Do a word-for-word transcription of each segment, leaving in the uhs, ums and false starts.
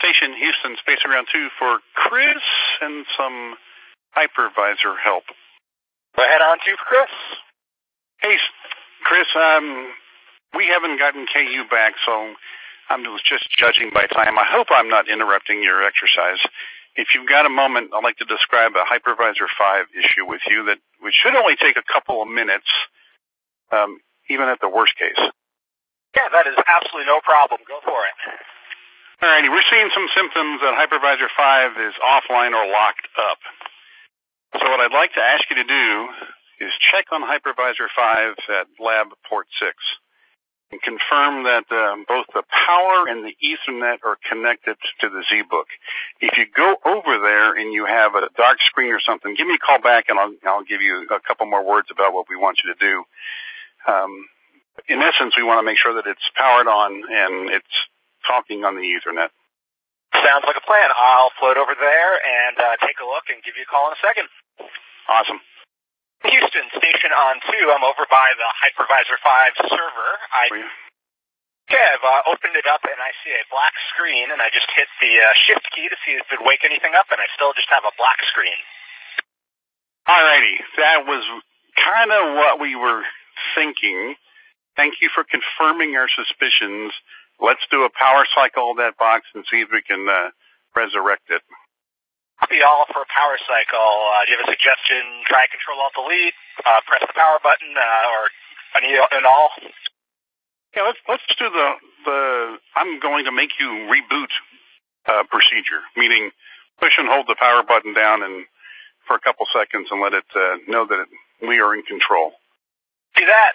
Station Houston, Space Around two for Chris and some hypervisor help. Go ahead on to Chris. Hey, Chris, um, we haven't gotten K U back, so I'm just judging by time. I hope I'm not interrupting your exercise. If you've got a moment, I'd like to describe a Hypervisor five issue with you that which should only take a couple of minutes, um, even at the worst case. Yeah, that is absolutely no problem. Go for it. Alrighty, we're seeing some symptoms that Hypervisor five is offline or locked up. So what I'd like to ask you to do is check on Hypervisor five at lab port six and confirm that um, both the power and the Ethernet are connected to the Z-Book. If you go over there and you have a dark screen or something, give me a call back and I'll, I'll give you a couple more words about what we want you to do. Um, in essence, we want to make sure that it's powered on and it's talking on the Ethernet. Sounds like a plan. I'll float over there and uh, take a look and give you a call in a second. Awesome. Houston, station on two. I'm over by the Hypervisor five server. I, okay, I've uh, opened it up and I see a black screen, and I just hit the uh, shift key to see if it would wake anything up, and I still just have a black screen. Alrighty, that was kind of what we were thinking. Thank you for confirming our suspicions. Let's do a power cycle of that box and see if we can uh, resurrect it. Copy all for a power cycle. Uh, do you have a suggestion? Try Control Alt Delete, uh, press the power button, uh, or any and all? Yeah, let's let's do the the. I'm going to make you reboot uh, procedure, meaning push and hold the power button down and for a couple seconds and let it uh, know that it, we are in control. See that?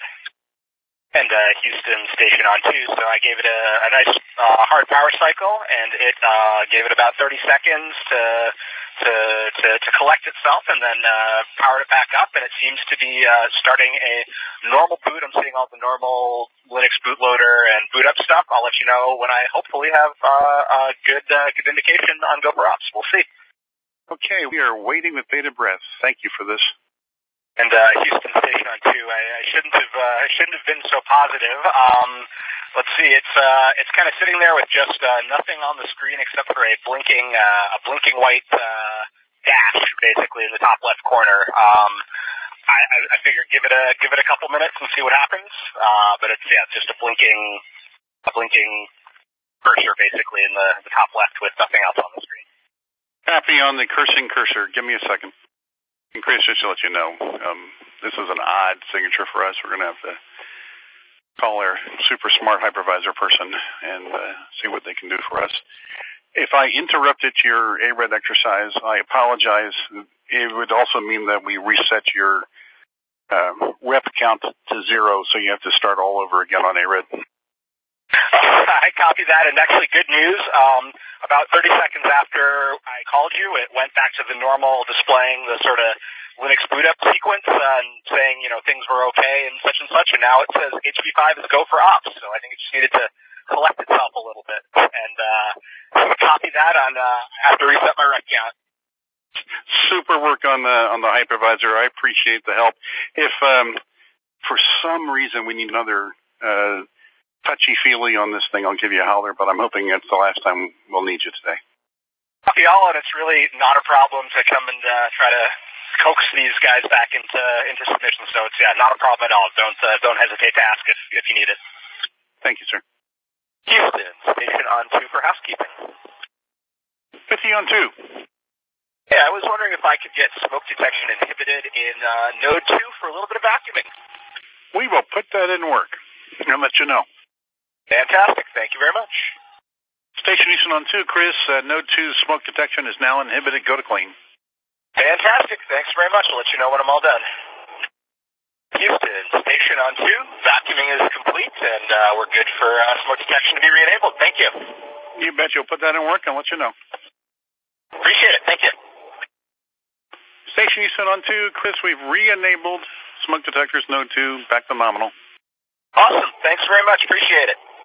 And uh, Houston station on two, so I gave it a, a nice uh, hard power cycle, and it uh, gave it about thirty seconds to to to, to collect itself, and then uh, powered it back up, and it seems to be uh, starting a normal boot. I'm seeing all the normal Linux bootloader and boot up stuff. I'll let you know when I hopefully have uh, a good uh, good indication on GopherOps. We'll see. Okay, we are waiting with bated breath. Thank you for this. And uh, Houston station on two. I, I shouldn't have. Uh, I shouldn't have been so positive. Um, let's see. It's uh, it's kind of sitting there with just uh, nothing on the screen except for a blinking uh, a blinking white uh, dash, basically in the top left corner. Um, I, I, I figured give it a give it a couple minutes and see what happens. Uh, but it's yeah, it's just a blinking a blinking cursor basically in the, the top left with nothing else on the screen. Copy on the cursing cursor. Give me a second. And Chris, just to let you know, um, this is an odd signature for us. We're going to have to call our super smart hypervisor person and uh, see what they can do for us. If I interrupted your A R E D exercise, I apologize. It would also mean that we reset your uh, rep count to zero, so you have to start all over again on A R E D. I copy that, and actually good news. Um, about thirty seconds after I called you, it went back to the normal displaying the sort of Linux boot up sequence uh, and saying, you know, things were okay and such and such, and now it says H P five is go for ops, so I think it just needed to collect itself a little bit. And uh, so copy that on uh, I have to reset my rec count. Super work on the on the hypervisor. I appreciate the help. If um, for some reason we need another uh, touchy-feely on this thing, I'll give you a holler, but I'm hoping it's the last time we'll need you today. Copy all, and it's really not a problem to come and uh, try to coax these guys back into into submission. So it's yeah, not a problem at all. Don't uh, don't hesitate to ask if if you need it. Thank you, sir. Houston, station on two for housekeeping. fifty on two. Yeah, I was wondering if I could get smoke detection inhibited in uh, Node two for a little bit of vacuuming. We will put that in work and let you know. Fantastic. Thank you very much. Station Houston on two, Chris. Uh, Node two smoke detection is now inhibited. Go to clean. Fantastic. Thanks very much. I'll let you know when I'm all done. Houston, station on two. Vacuuming is complete, and uh, we're good for uh, smoke detection to be re-enabled. Thank you. You bet you'll put that in work and let you know. Appreciate it. Thank you. Station Houston on two, Chris. We've re-enabled smoke detectors Node two back to nominal. Awesome. Thanks very much. Appreciate it.